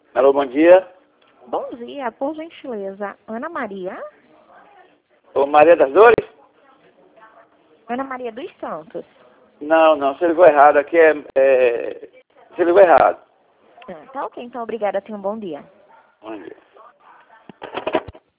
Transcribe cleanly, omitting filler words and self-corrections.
Alô, bom dia. Bom dia, por gentileza. Ana Maria? Ô, Maria das Dores? Ana Maria dos Santos. Não, você ligou errado. Aqui você ligou errado. Tá ok, então obrigada. Tenha um bom dia. Bom dia.